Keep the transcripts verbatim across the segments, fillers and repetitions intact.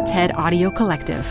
TED Audio Collective.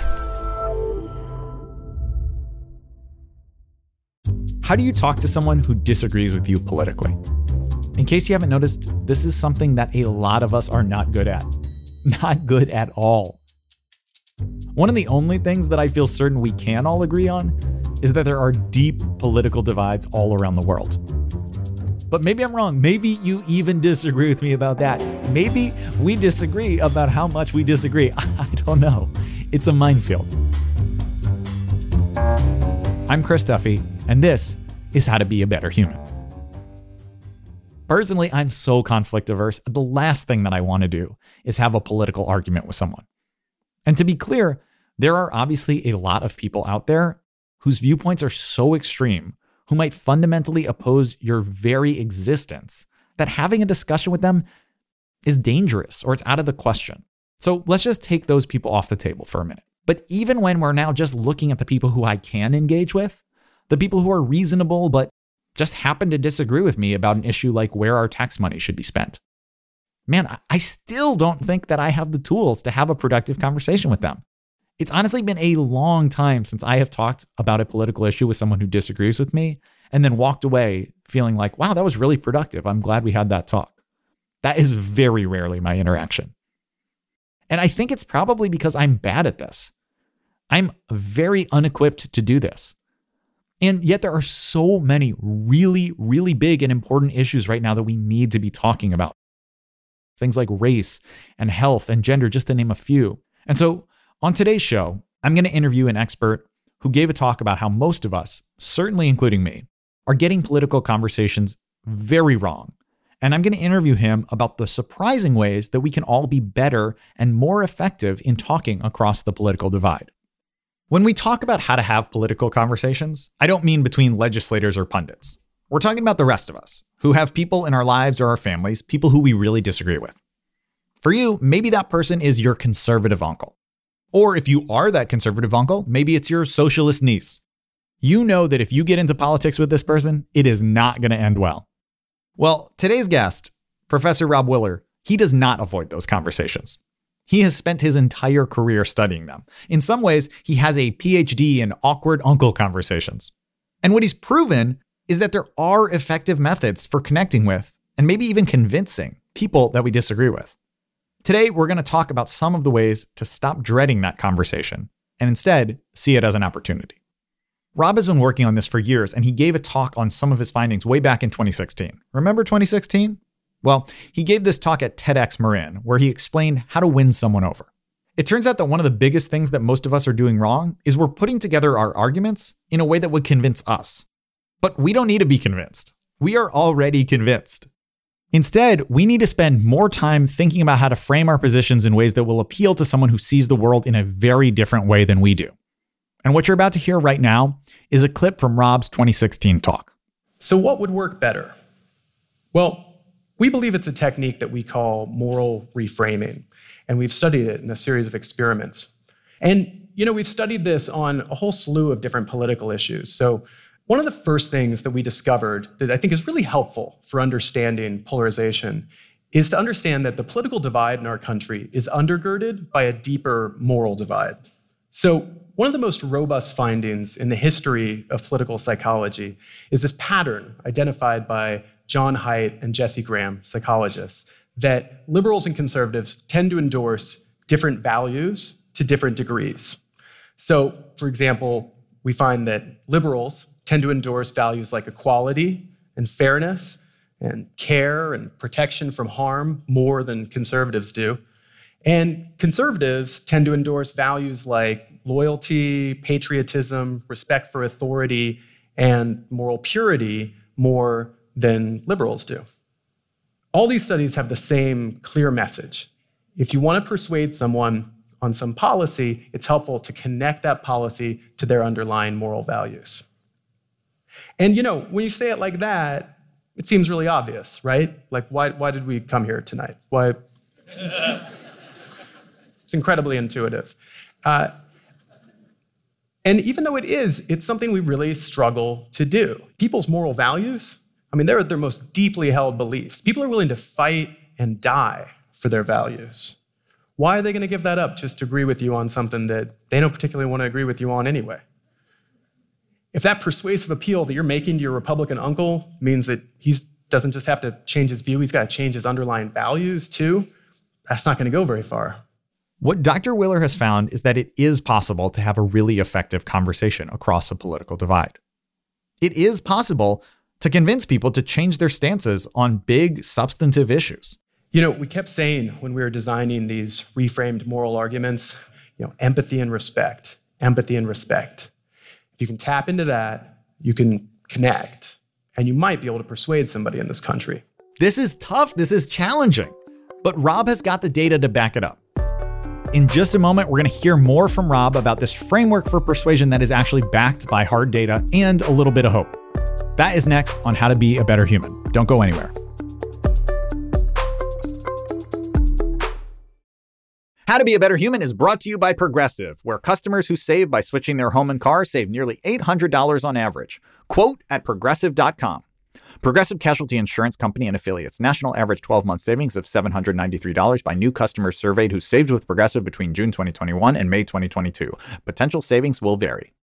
How do you talk to someone who disagrees with you politically? In case you haven't noticed, this is something that a lot of us are not good at. Not good at all. One of the only things that I feel certain we can all agree on is that there are deep political divides all around the world. But maybe I'm wrong. Maybe you even disagree with me about that. Maybe we disagree about how much we disagree. I don't know. It's a minefield. I'm Chris Duffy, and this is How to Be a Better Human. Personally, I'm so conflict averse. The last thing that I want to do is have a political argument with someone. And to be clear, there are obviously a lot of people out there whose viewpoints are so extreme, who might fundamentally oppose your very existence, that having a discussion with them is dangerous or it's out of the question. So let's just take those people off the table for a minute. But even when we're now just looking at the people who I can engage with, the people who are reasonable but just happen to disagree with me about an issue like where our tax money should be spent, man, I still don't think that I have the tools to have a productive conversation with them. It's honestly been a long time since I have talked about a political issue with someone who disagrees with me and then walked away feeling like, wow, that was really productive. I'm glad we had that talk. That is very rarely my interaction. And I think it's probably because I'm bad at this. I'm very unequipped to do this. And yet there are so many really, really big and important issues right now that we need to be talking about. Things like race and health and gender, just to name a few. And so on today's show, I'm going to interview an expert who gave a talk about how most of us, certainly including me, are getting political conversations very wrong. And I'm going to interview him about the surprising ways that we can all be better and more effective in talking across the political divide. When we talk about how to have political conversations, I don't mean between legislators or pundits. We're talking about the rest of us, who have people in our lives or our families, people who we really disagree with. For you, maybe that person is your conservative uncle. Or if you are that conservative uncle, maybe it's your socialist niece. You know that if you get into politics with this person, it is not going to end well. Well, today's guest, Professor Rob Willer, he does not avoid those conversations. He has spent his entire career studying them. In some ways, he has a P H D in awkward uncle conversations. And what he's proven is that there are effective methods for connecting with, and maybe even convincing, people that we disagree with. Today, we're going to talk about some of the ways to stop dreading that conversation and instead see it as an opportunity. Rob has been working on this for years, and he gave a talk on some of his findings way back in twenty sixteen. Remember twenty sixteen? Well, he gave this talk at TEDx Marin, where he explained how to win someone over. It turns out that one of the biggest things that most of us are doing wrong is we're putting together our arguments in a way that would convince us. But we don't need to be convinced. We are already convinced. Instead, we need to spend more time thinking about how to frame our positions in ways that will appeal to someone who sees the world in a very different way than we do. And what you're about to hear right now is a clip from Rob's twenty sixteen talk. So what would work better? Well, we believe it's a technique that we call moral reframing, and we've studied it in a series of experiments. And, you know, we've studied this on a whole slew of different political issues. So one of the first things that we discovered that I think is really helpful for understanding polarization is to understand that the political divide in our country is undergirded by a deeper moral divide. So one of the most robust findings in the history of political psychology is this pattern identified by John Haidt and Jesse Graham, psychologists, that liberals and conservatives tend to endorse different values to different degrees. So, for example, we find that liberals tend to endorse values like equality and fairness and care and protection from harm more than conservatives do. And conservatives tend to endorse values like loyalty, patriotism, respect for authority, and moral purity more than liberals do. All these studies have the same clear message. If you want to persuade someone on some policy, it's helpful to connect that policy to their underlying moral values. And you know, when you say it like that, it seems really obvious, right? Like, why, why did we come here tonight? Why? It's incredibly intuitive. Uh, and even though it is, it's something we really struggle to do. People's moral values, I mean, they're their most deeply held beliefs. People are willing to fight and die for their values. Why are they going to give that up just to agree with you on something that they don't particularly want to agree with you on anyway? If that persuasive appeal that you're making to your Republican uncle means that he doesn't just have to change his view, he's got to change his underlying values too, that's not going to go very far. What Doctor Willer has found is that it is possible to have a really effective conversation across a political divide. It is possible to convince people to change their stances on big substantive issues. You know, we kept saying when we were designing these reframed moral arguments, you know, empathy and respect, empathy and respect. If you can tap into that, you can connect, and you might be able to persuade somebody in this country. This is tough. This is challenging, but Rob has got the data to back it up. In just a moment, we're going to hear more from Rob about this framework for persuasion that is actually backed by hard data and a little bit of hope. That is next on How to Be a Better Human. Don't go anywhere. How to Be a Better Human is brought to you by Progressive, where customers who save by switching their home and car save nearly eight hundred dollars on average. Quote at progressive dot com. Progressive Casualty Insurance Company and Affiliates. National average twelve-month savings of seven hundred ninety-three dollars by new customers surveyed who saved with Progressive between June twenty twenty-one and May twenty twenty-two. Potential savings will vary.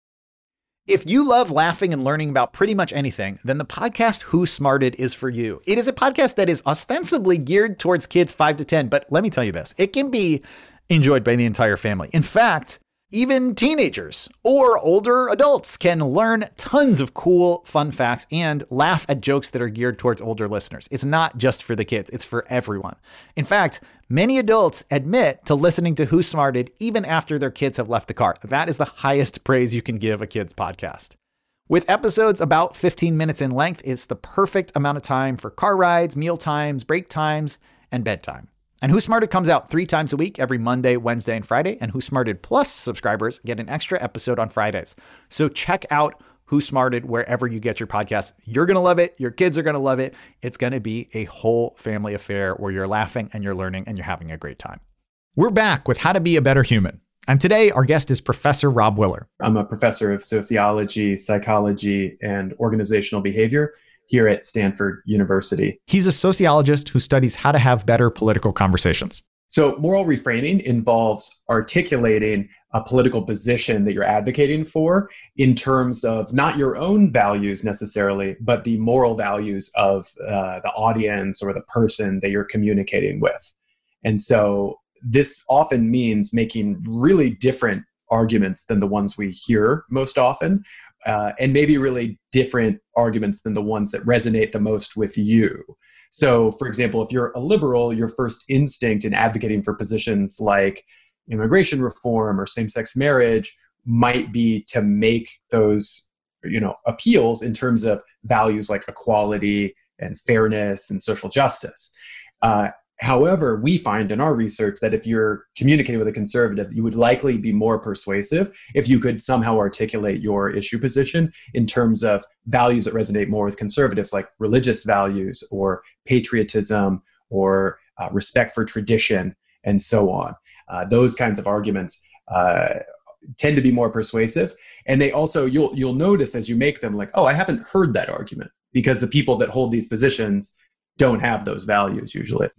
If you love laughing and learning about pretty much anything, then the podcast Who Smarted is for you. It is a podcast that is ostensibly geared towards kids five to ten, but let me tell you this, it can be enjoyed by the entire family. In fact, even teenagers or older adults can learn tons of cool, fun facts and laugh at jokes that are geared towards older listeners. It's not just for the kids, it's for everyone. In fact, many adults admit to listening to Who Smarted even after their kids have left the car. That is the highest praise you can give a kid's podcast. With episodes about fifteen minutes in length, it's the perfect amount of time for car rides, meal times, break times, and bedtime. And Who Smarted comes out three times a week, every Monday, Wednesday, and Friday. And Who Smarted Plus subscribers get an extra episode on Fridays. So check out Who Smarted wherever you get your podcasts. You're going to love it. Your kids are going to love it. It's going to be a whole family affair where you're laughing and you're learning and you're having a great time. We're back with How to Be a Better Human. And today our guest is Professor Rob Willer. I'm a professor of sociology, psychology, and organizational behavior here at Stanford University. He's a sociologist who studies how to have better political conversations. So moral reframing involves articulating a political position that you're advocating for in terms of not your own values necessarily, but the moral values of uh, the audience or the person that you're communicating with. And so this often means making really different arguments than the ones we hear most often, uh, and maybe really different arguments than the ones that resonate the most with you. So, for example, if you're a liberal, your first instinct in advocating for positions like immigration reform or same-sex marriage might be to make those, you know, appeals in terms of values like equality and fairness and social justice. Uh, However, we find in our research that if you're communicating with a conservative, you would likely be more persuasive if you could somehow articulate your issue position in terms of values that resonate more with conservatives, like religious values or patriotism or uh, respect for tradition and so on. Uh, those kinds of arguments uh, tend to be more persuasive. And they also, you'll you'll notice as you make them like, oh, I haven't heard that argument, because the people that hold these positions don't have those values usually.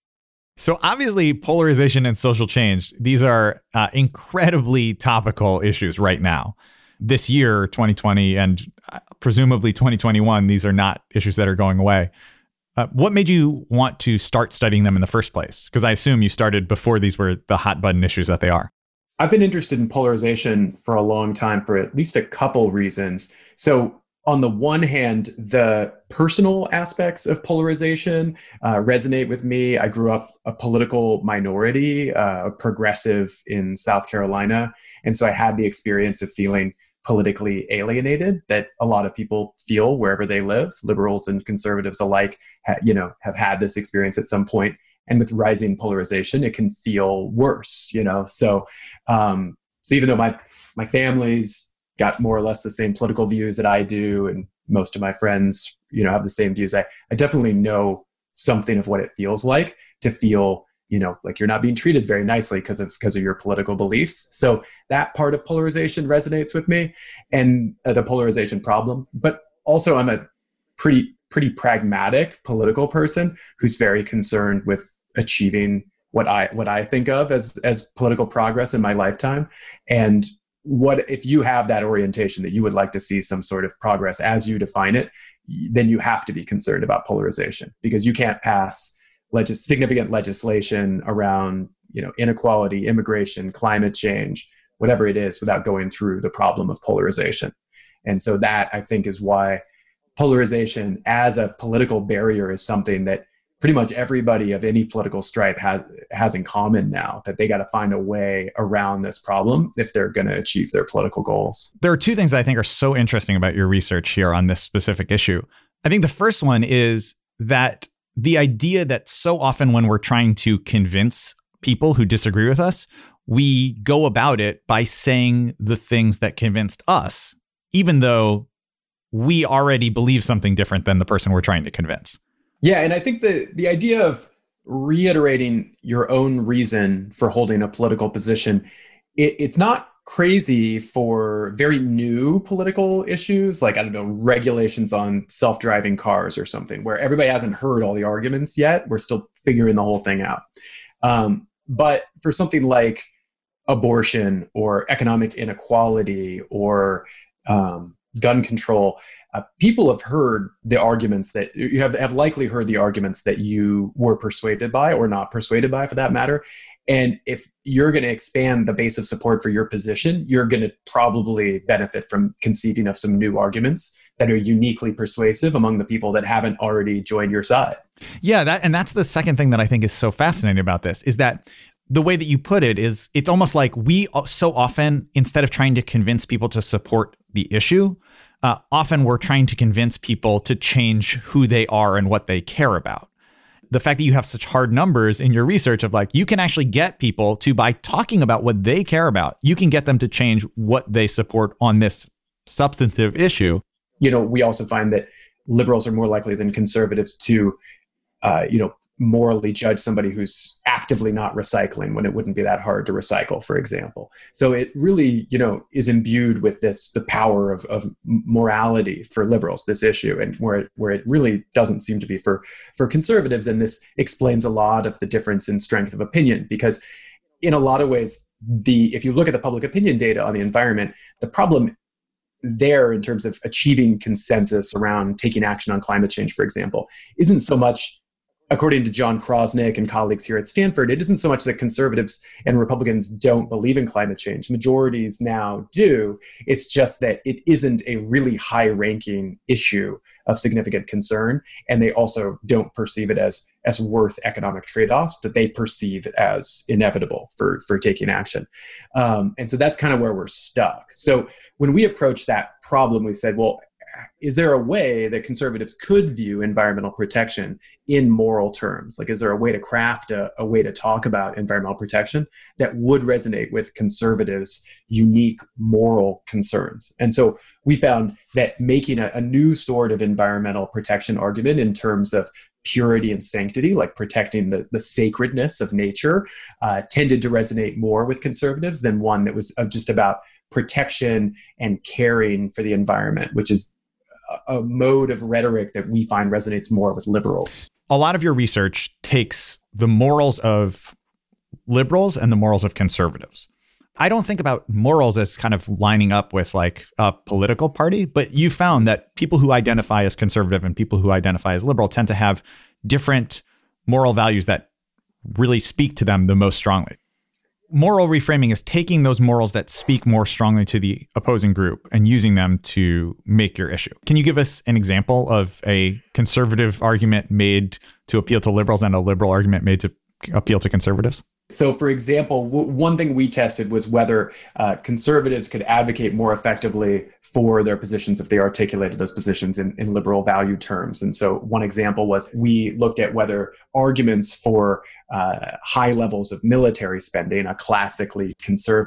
So obviously polarization and social change, these are uh, incredibly topical issues right now. This year, twenty twenty, and presumably twenty twenty-one, these are not issues that are going away. Uh, what made you want to start studying them in the first place? Because I assume you started before these were the hot button issues that they are. I've been interested in polarization for a long time for at least a couple reasons. So on the one hand, the personal aspects of polarization uh, resonate with me. I grew up a political minority, uh, progressive in South Carolina. And so I had the experience of feeling politically alienated that a lot of people feel wherever they live. Liberals and conservatives alike, ha- you know, have had this experience at some point. And with rising polarization, it can feel worse, you know. So, um, so even though my my family's got more or less the same political views that I do, and most of my friends, you know, have the same views, I, I definitely know something of what it feels like to feel, you know, like you're not being treated very nicely because of because of your political beliefs. So that part of polarization resonates with me, and uh, the polarization problem. But also, I'm a pretty pretty pragmatic political person who's very concerned with achieving what I what I think of as as political progress in my lifetime. And what if you have that orientation that you would like to see some sort of progress as you define it, then you have to be concerned about polarization, because you can't pass legis- significant legislation around, you know, inequality, immigration, climate change, whatever it is, without going through the problem of polarization. And so that, I think, is why polarization as a political barrier is something that pretty much everybody of any political stripe has has in common now, that they got to find a way around this problem if they're going to achieve their political goals. There are two things that I think are so interesting about your research here on this specific issue. I think the first one is that the idea that so often when we're trying to convince people who disagree with us, we go about it by saying the things that convinced us, even though we already believe something different than the person we're trying to convince. Yeah, and I think the the idea of reiterating your own reason for holding a political position, it, it's not crazy for very new political issues, like, I don't know, regulations on self-driving cars or something, where everybody hasn't heard all the arguments yet. We're still figuring the whole thing out. Um, but for something like abortion or economic inequality or um, gun control, uh, people have heard the arguments that you have, have likely heard the arguments that you were persuaded by or not persuaded by, for that matter. And if you're going to expand the base of support for your position, you're going to probably benefit from conceiving of some new arguments that are uniquely persuasive among the people that haven't already joined your side. Yeah, that and that's the second thing that I think is so fascinating about this, is that the way that you put it is it's almost like we so often, instead of trying to convince people to support the issue, uh, often we're trying to convince people to change who they are and what they care about. The fact that you have such hard numbers in your research of like, you can actually get people to, by talking about what they care about, you can get them to change what they support on this substantive issue. You know, we also find that liberals are more likely than conservatives to, uh, you know, morally judge somebody who's actively not recycling when it wouldn't be that hard to recycle, for example. So it really, you know, is imbued with this, the power of, of morality for liberals, this issue, and where it, where it really doesn't seem to be for, for conservatives. And this explains a lot of the difference in strength of opinion, because in a lot of ways, the if you look at the public opinion data on the environment, the problem there in terms of achieving consensus around taking action on climate change, for example, isn't so much, according to John Krosnick and colleagues here at Stanford, it isn't so much that conservatives and Republicans don't believe in climate change. Majorities now do. It's just that it isn't a really high-ranking issue of significant concern, and they also don't perceive it as, as worth economic trade-offs that they perceive as inevitable for, for taking action. Um, and so that's kind of where we're stuck. So when we approached that problem, we said, well, is there a way that conservatives could view environmental protection in moral terms? Like, is there a way to craft a, a way to talk about environmental protection that would resonate with conservatives' unique moral concerns? And so we found that making a, a new sort of environmental protection argument in terms of purity and sanctity, like protecting the, the sacredness of nature, uh, tended to resonate more with conservatives than one that was just about protection and caring for the environment, which is a mode of rhetoric that we find resonates more with liberals. A lot of your research takes the morals of liberals and the morals of conservatives. I don't think about morals as kind of lining up with like a political party, but you found that people who identify as conservative and people who identify as liberal tend to have different moral values that really speak to them the most strongly. Moral reframing is taking those morals that speak more strongly to the opposing group and using them to make your issue. Can you give us an example of a conservative argument made to appeal to liberals and a liberal argument made to appeal to conservatives? So, for example, w- one thing we tested was whether uh, conservatives could advocate more effectively for their positions if they articulated those positions in, in liberal value terms. And so one example was we looked at whether arguments for uh, high levels of military spending, a classically conservative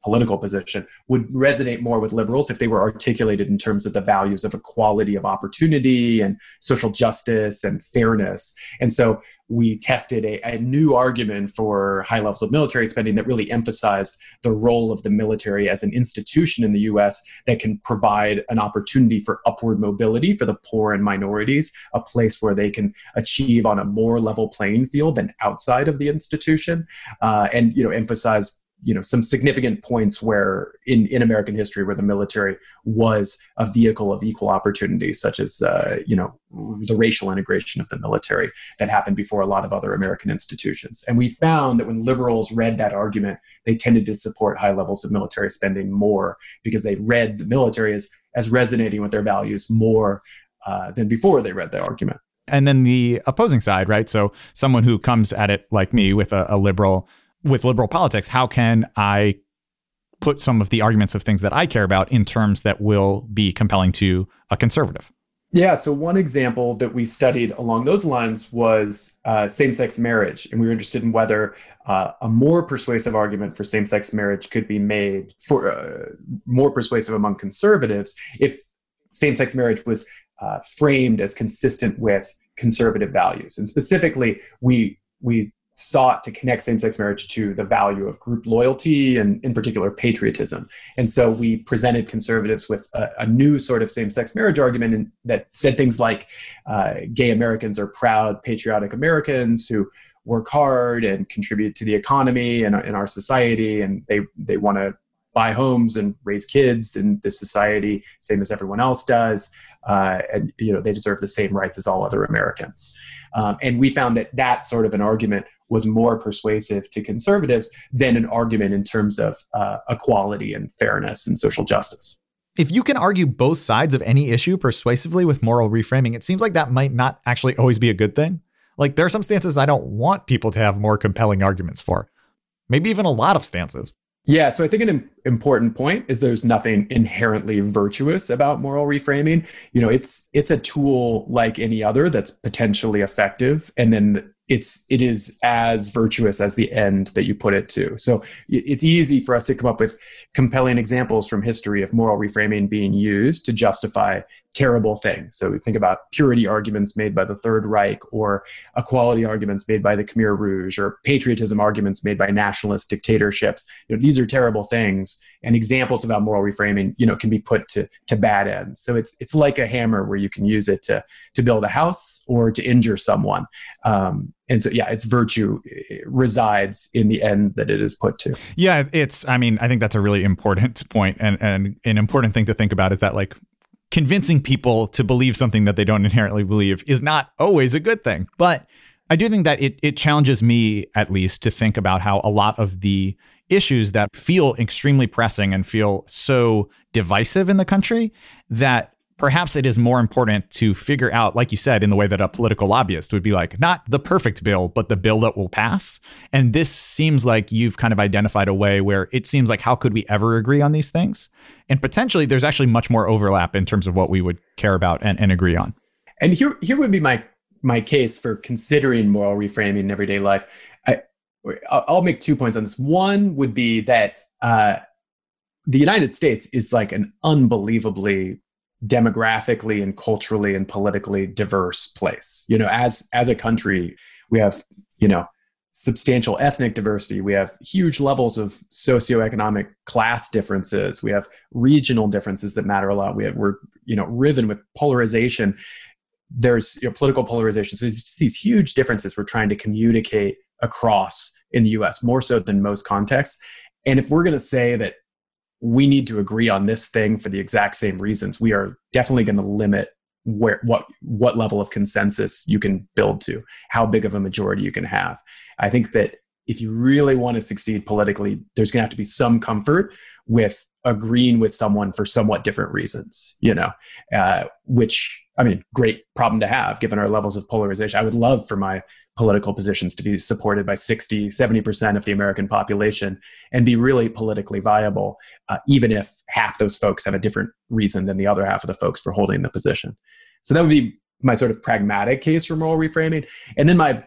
political position would resonate more with liberals if they were articulated in terms of the values of equality of opportunity and social justice and fairness. And so we tested a, a new argument for high levels of military spending that really emphasized the role of the military as an institution in the U S that can provide an opportunity for upward mobility for the poor and minorities, a place where they can achieve on a more level playing field than outside of the institution, uh, and you know emphasize you know, some significant points where in, in American history where the military was a vehicle of equal opportunity, such as, uh, you know, the racial integration of the military that happened before a lot of other American institutions. And we found that when liberals read that argument, they tended to support high levels of military spending more because they read the military as, as resonating with their values more uh, than before they read the argument. And then the opposing side, right? So someone who comes at it like me with a, a liberal with liberal politics, how can I put some of the arguments of things that I care about in terms that will be compelling to a conservative? Yeah, so one example that we studied along those lines was uh, same-sex marriage. And we were interested in whether uh, a more persuasive argument for same-sex marriage could be made for uh, more persuasive among conservatives if same-sex marriage was uh, framed as consistent with conservative values. And specifically, we we sought to connect same-sex marriage to the value of group loyalty and, in particular, patriotism. And so we presented conservatives with a, a new sort of same-sex marriage argument in, that said things like uh, gay Americans are proud, patriotic Americans who work hard and contribute to the economy and in our society, and they they want to buy homes and raise kids in this society, same as everyone else does. Uh, and you know they deserve the same rights as all other Americans. Um, and we found that that sort of an argument was more persuasive to conservatives than an argument in terms of uh, equality and fairness and social justice. If you can argue both sides of any issue persuasively with moral reframing, it seems like that might not actually always be a good thing. Like there are some stances I don't want people to have more compelling arguments for, maybe even a lot of stances. Yeah, so I think an important point is there's nothing inherently virtuous about moral reframing. You know, it's it's a tool like any other that's potentially effective, and then it's it is as virtuous as the end that you put it to. So it's easy for us to come up with compelling examples from history of moral reframing being used to justify terrible things. So we think about purity arguments made by the Third Reich, or equality arguments made by the Khmer Rouge, or patriotism arguments made by nationalist dictatorships. You know, these are terrible things, and examples about moral reframing, you know, can be put to to bad ends. So it's it's like a hammer where you can use it to to build a house or to injure someone. Um, and so, yeah, its virtue resides in the end that it is put to. Yeah, it's. I mean, I think that's a really important point, and and an important thing to think about is that like. Convincing people to believe something that they don't inherently believe is not always a good thing. But I do think that it it challenges me, at least, to think about how a lot of the issues that feel extremely pressing and feel so divisive in the country, that perhaps it is more important to figure out, like you said, in the way that a political lobbyist would be like, not the perfect bill, but the bill that will pass. And this seems like you've kind of identified a way where it seems like, how could we ever agree on these things? And potentially there's actually much more overlap in terms of what we would care about and, and agree on. And here, here would be my my case for considering moral reframing in everyday life. I, I'll make two points on this. One would be that uh, the United States is like an unbelievably demographically and culturally and politically diverse place. You know, as as a country, we have, you know, substantial ethnic diversity. We have huge levels of socioeconomic class differences. We have regional differences that matter a lot. We have, we're, you know, riven with polarization. There's, you know, political polarization. So there's these huge differences we're trying to communicate across in the U S, more so than most contexts. And if we're going to say that we need to agree on this thing for the exact same reasons, we are definitely going to limit where what what level of consensus you can build to, how big of a majority you can have. I think that if you really want to succeed politically, there's going to have to be some comfort with agreeing with someone for somewhat different reasons, you know, uh, which, I mean, great problem to have given our levels of polarization. I would love for my political positions to be supported by sixty, seventy percent of the American population and be really politically viable, uh, even if half those folks have a different reason than the other half of the folks for holding the position. So that would be my sort of pragmatic case for moral reframing. And then my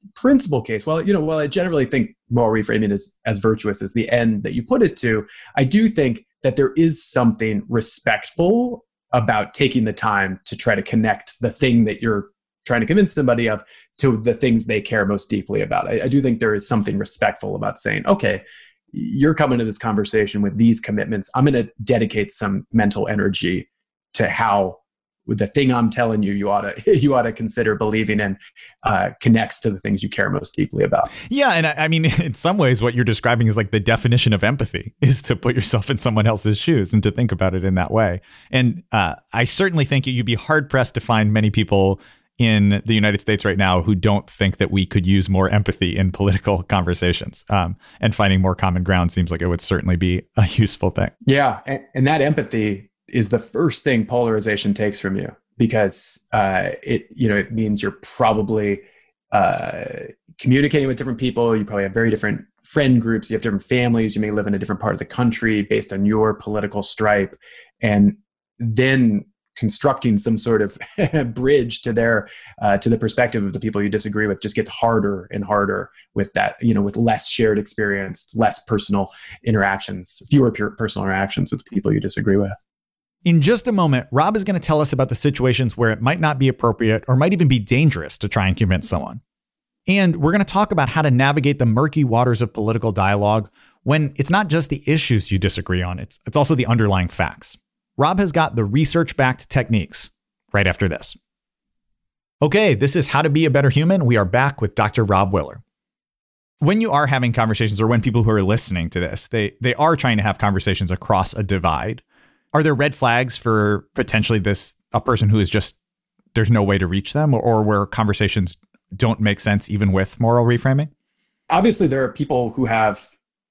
principal case, well, you know, while I generally think moral reframing is as virtuous as the end that you put it to, I do think that there is something respectful about taking the time to try to connect the thing that you're trying to convince somebody of to the things they care most deeply about. I, I do think there is something respectful about saying, okay, you're coming to this conversation with these commitments. I'm going to dedicate some mental energy to how the thing I'm telling you, you ought to you ought to consider believing in, uh, connects to the things you care most deeply about. Yeah, and I, I mean, in some ways, what you're describing is like the definition of empathy is to put yourself in someone else's shoes and to think about it in that way. And uh, I certainly think you'd be hard pressed to find many people in the United States right now who don't think that we could use more empathy in political conversations. Um, and finding more common ground seems like it would certainly be a useful thing. Yeah, and, and that empathy is the first thing polarization takes from you, because uh, it, you know, it means you're probably uh, communicating with different people. You probably have very different friend groups. You have different families. You may live in a different part of the country based on your political stripe, and then constructing some sort of bridge to their uh, to the perspective of the people you disagree with just gets harder and harder with that, you know, with less shared experience, less personal interactions, fewer pure personal interactions with people you disagree with. In just a moment, Rob is going to tell us about the situations where it might not be appropriate or might even be dangerous to try and convince someone. And we're going to talk about how to navigate the murky waters of political dialogue when it's not just the issues you disagree on, it's, it's also the underlying facts. Rob has got the research-backed techniques right after this. Okay, this is How to Be a Better Human. We are back with Doctor Rob Willer. When you are having conversations, or when people who are listening to this, they they are trying to have conversations across a divide, are there red flags for potentially this, a person who is just, there's no way to reach them, or, or where conversations don't make sense even with moral reframing? Obviously, there are people who have,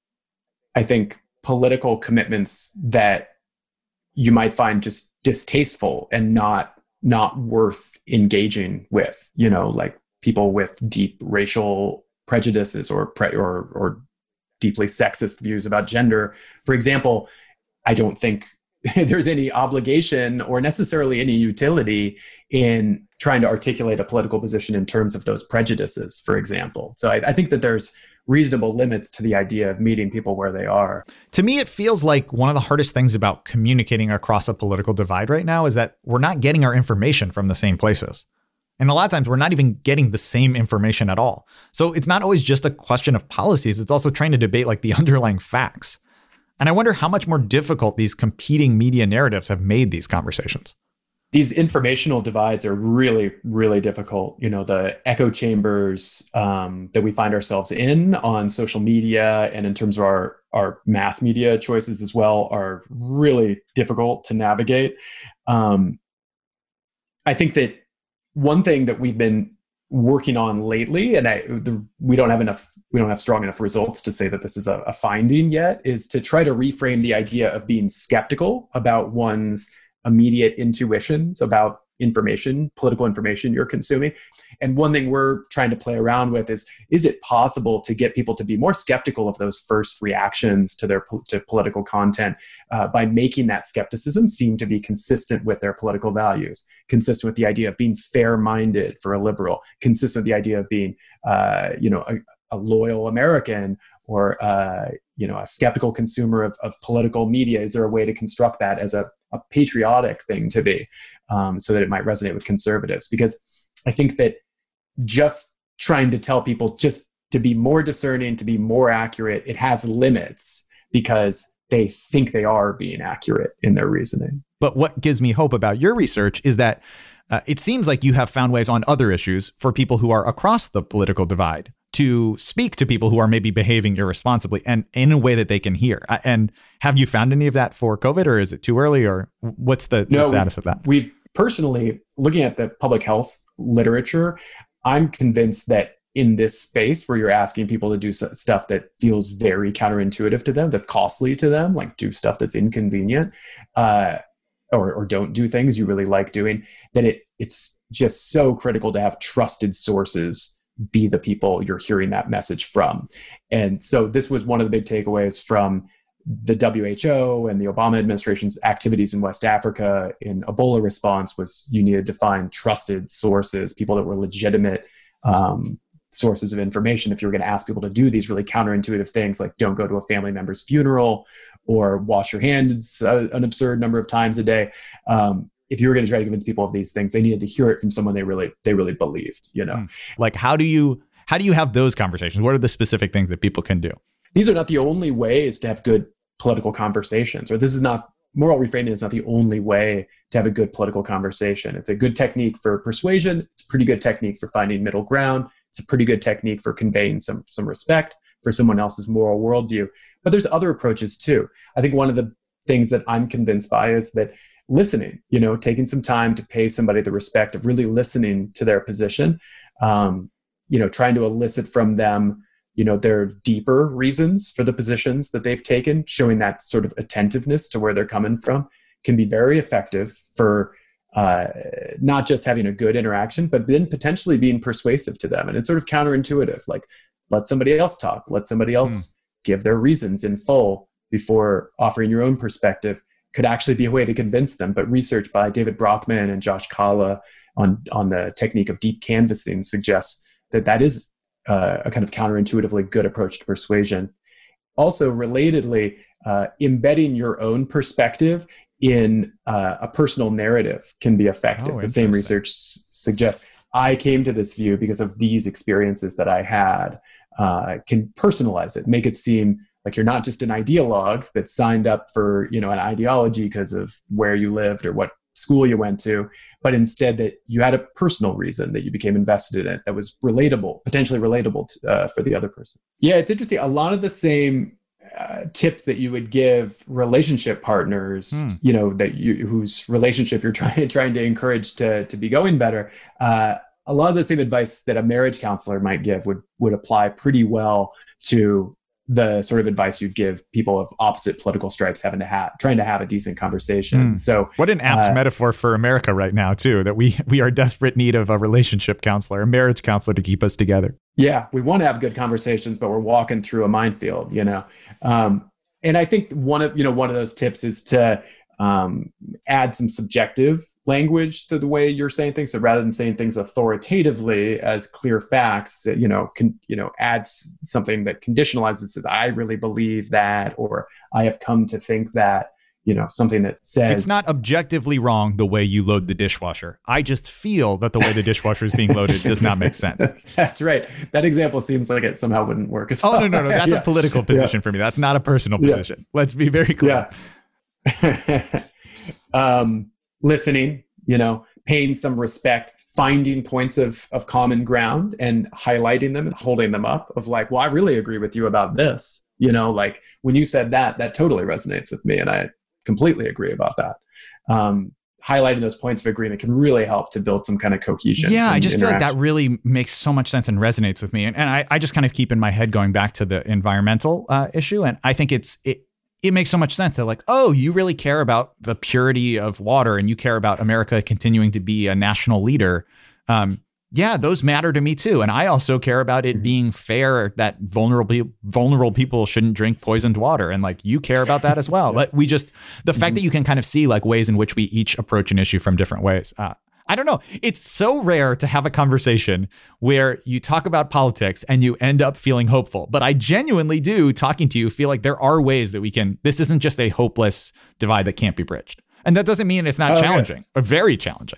I think, political commitments that you might find just distasteful and not not worth engaging with, you know, like people with deep racial prejudices or pre- or or deeply sexist views about gender. For example, I don't think there's any obligation or necessarily any utility in trying to articulate a political position in terms of those prejudices, for example. So I, I think that there's reasonable limits to the idea of meeting people where they are. To me, it feels like one of the hardest things about communicating across a political divide right now is that we're not getting our information from the same places. And a lot of times we're not even getting the same information at all. So it's not always just a question of policies. It's also trying to debate like the underlying facts. And I wonder how much more difficult these competing media narratives have made these conversations. These informational divides are really, really difficult. You know, the echo chambers um, that we find ourselves in on social media and in terms of our, our mass media choices as well are really difficult to navigate. Um, I think that one thing that we've been working on lately, and I, the, we don't have enough, we don't have strong enough results to say that this is a, a finding yet, is to try to reframe the idea of being skeptical about one's immediate intuitions about information, political information you're consuming. And one thing we're trying to play around with is, is it possible to get people to be more skeptical of those first reactions to their to political content uh, by making that skepticism seem to be consistent with their political values, consistent with the idea of being fair-minded for a liberal, consistent with the idea of being, uh, you know, a, a loyal American, or uh, you know, a skeptical consumer of, of political media. Is there a way to construct that as a, a patriotic thing to be, um, so that it might resonate with conservatives? Because I think that just trying to tell people just to be more discerning, to be more accurate, it has limits because they think they are being accurate in their reasoning. But what gives me hope about your research is that uh, it seems like you have found ways on other issues for people who are across the political divide to speak to people who are maybe behaving irresponsibly and in a way that they can hear. And have you found any of that for COVID, or is it too early, or what's the, no, the status of that? We've personally, looking at the public health literature, I'm convinced that in this space where you're asking people to do stuff that feels very counterintuitive to them, that's costly to them, like do stuff that's inconvenient, uh, or, or don't do things you really like doing, that it it's just so critical to have trusted sources be the people you're hearing that message from. And so this was one of the big takeaways from the W H O and the Obama administration's activities in West Africa in Ebola response was you needed to find trusted sources, people that were legitimate um, sources of information if you were going to ask people to do these really counterintuitive things, like don't go to a family member's funeral or wash your hands uh, an absurd number of times a day. Um, if you were going to try to convince people of these things, they needed to hear it from someone they really they really believed. You know, like how do you how do you have those conversations? What are the specific things that people can do? These are not the only ways to have good political conversations, or this is not moral reframing is not the only way to have a good political conversation. It's a good technique for persuasion. It's a pretty good technique for finding middle ground. It's a pretty good technique for conveying some some respect for someone else's moral worldview. But there's other approaches too. I think one of the things that I'm convinced by is that listening, you know, taking some time to pay somebody the respect of really listening to their position, um, you know, trying to elicit from them, you know, their deeper reasons for the positions that they've taken, showing that sort of attentiveness to where they're coming from can be very effective for uh, not just having a good interaction, but then potentially being persuasive to them. And it's sort of counterintuitive, like let somebody else talk, let somebody else mm. give their reasons in full before offering your own perspective could actually be a way to convince them. But research by David Brockman and Josh Kalla on, on the technique of deep canvassing suggests that that is uh, a kind of counterintuitively good approach to persuasion. Also, relatedly, uh, embedding your own perspective in uh, a personal narrative can be effective. Oh, the same research s- suggests I came to this view because of these experiences that I had. Uh, can personalize it, make it seem like you're not just an ideologue that signed up for, you know, an ideology because of where you lived or what school you went to, but instead that you had a personal reason that you became invested in it that was relatable, potentially relatable to, uh, for the other person. Yeah, it's interesting. A lot of the same uh, tips that you would give relationship partners, hmm. you know, that you whose relationship you're trying trying to encourage to to be going better. Uh, a lot of the same advice that a marriage counselor might give would would apply pretty well to the sort of advice you'd give people of opposite political stripes having to have trying to have a decent conversation. Mm. So what an apt uh, metaphor for America right now too, that we we are desperate need of a relationship counselor, a marriage counselor to keep us together. Yeah, we want to have good conversations, but we're walking through a minefield, you know. Um, and I think one of you know one of those tips is to um, add some subjective language to the way you're saying things. So rather than saying things authoritatively as clear facts, you know, can, you know, adds something that conditionalizes that I really believe that, or I have come to think that, you know, something that says it's not objectively wrong the way you load the dishwasher. I just feel that the way the dishwasher is being loaded does not make sense. that's, that's right. That example seems like it somehow wouldn't work as well. Oh, no, no, no. That's yeah. a political position yeah. for me. That's not a personal position. Yeah. Let's be very clear. Yeah. um, listening, you know, paying some respect, finding points of, of common ground and highlighting them and holding them up of like, well, I really agree with you about this. You know, like when you said that, that totally resonates with me. And I completely agree about that. Um, highlighting those points of agreement can really help to build some kind of cohesion. Yeah, I just feel like that really makes so much sense and resonates with me. And, and I, I just kind of keep in my head going back to the environmental uh, issue. And I think it's, it, it makes so much sense that like, oh, you really care about the purity of water and you care about America continuing to be a national leader. Um, yeah, those matter to me too. And I also care about it being fair that vulnerable vulnerable people shouldn't drink poisoned water. And like, you care about that as well. But we just, the fact that you can kind of see like ways in which we each approach an issue from different ways. Uh, I don't know. It's so rare to have a conversation where you talk about politics and you end up feeling hopeful. But I genuinely do, talking to you, feel like there are ways that we can, this isn't just a hopeless divide that can't be bridged. And that doesn't mean it's not oh, challenging, yeah. or very challenging.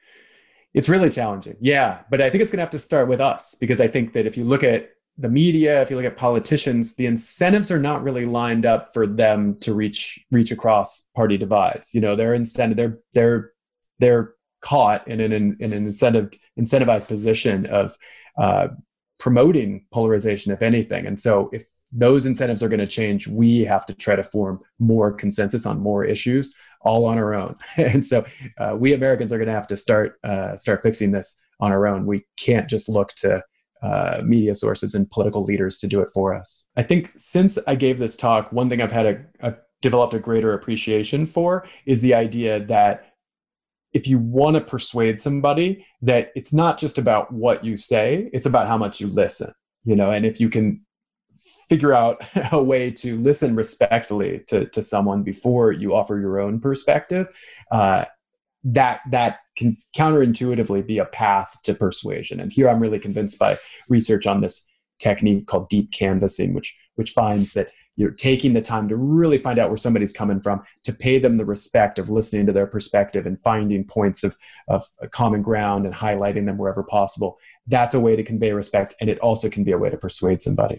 It's really challenging. Yeah. But I think it's going to have to start with us, because I think that if you look at the media, if you look at politicians, the incentives are not really lined up for them to reach reach across party divides. You know, they're incentive, they're they're they're caught in an in an incentive incentivized position of uh, promoting polarization, if anything. And so if those incentives are going to change, we have to try to form more consensus on more issues all on our own. And so uh, we Americans are going to have to start uh, start fixing this on our own. We can't just look to uh, media sources and political leaders to do it for us. I think since I gave this talk, one thing I've had a I've developed a greater appreciation for is the idea that if you want to persuade somebody, that it's not just about what you say, it's about how much you listen, you know, and if you can figure out a way to listen respectfully to, to someone before you offer your own perspective, uh, that that can counterintuitively be a path to persuasion. And here I'm really convinced by research on this technique called deep canvassing, which which finds that you're taking the time to really find out where somebody's coming from, to pay them the respect of listening to their perspective and finding points of, of common ground and highlighting them wherever possible. That's a way to convey respect, and it also can be a way to persuade somebody.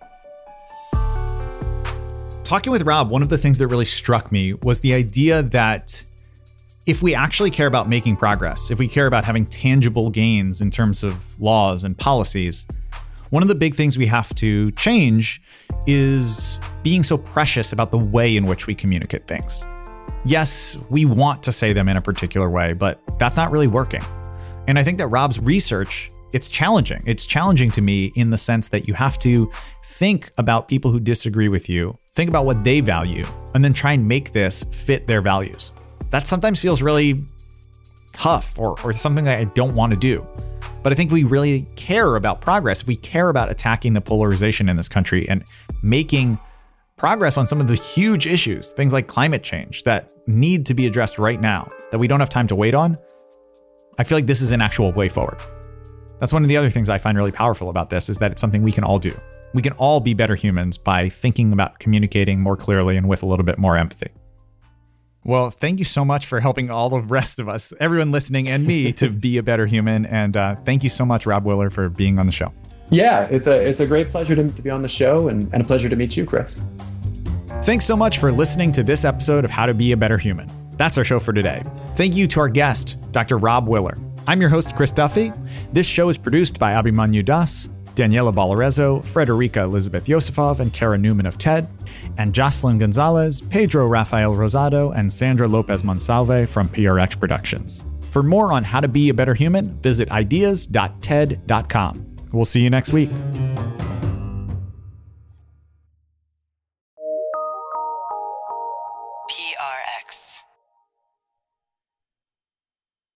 Talking with Rob, one of the things that really struck me was the idea that if we actually care about making progress, if we care about having tangible gains in terms of laws and policies, one of the big things we have to change is being so precious about the way in which we communicate things. Yes, we want to say them in a particular way, but that's not really working. And I think that Rob's research, it's challenging. It's challenging to me in the sense that you have to think about people who disagree with you, think about what they value, and then try and make this fit their values. That sometimes feels really tough or, or something that I don't want to do. But I think we really care about progress. If we care about attacking the polarization in this country and making progress on some of the huge issues, things like climate change that need to be addressed right now, that we don't have time to wait on, I feel like this is an actual way forward. That's one of the other things I find really powerful about this, is that it's something we can all do. We can all be better humans by thinking about communicating more clearly and with a little bit more empathy. Well, thank you so much for helping all the rest of us, everyone listening and me, to be a better human. And uh, thank you so much, Rob Willer, for being on the show. Yeah, it's a it's a great pleasure to, to be on the show, and, and a pleasure to meet you, Chris. Thanks so much for listening to this episode of How to Be a Better Human. That's our show for today. Thank you to our guest, Doctor Rob Willer. I'm your host, Chris Duffy. This show is produced by Abhimanyu Das, Daniela Balarezo, Frederica Elizabeth Yosifov, and Kara Newman of TED, and Jocelyn Gonzalez, Pedro Rafael Rosado, and Sandra Lopez Monsalve from P R X Productions. For more on how to be a better human, visit ideas dot ted dot com. We'll see you next week.